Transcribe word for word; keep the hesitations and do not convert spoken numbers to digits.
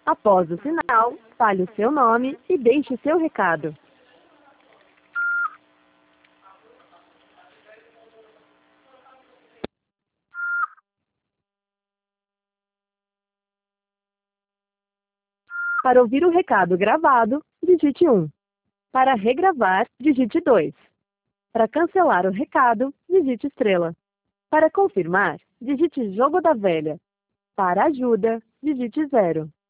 Após o sinal, fale o seu nome e deixe seu recado. Para ouvir o recado gravado, digite um. Para regravar, digite dois. Para cancelar o recado, digite estrela. Para confirmar, digite jogo da velha. Para ajuda, digite zero.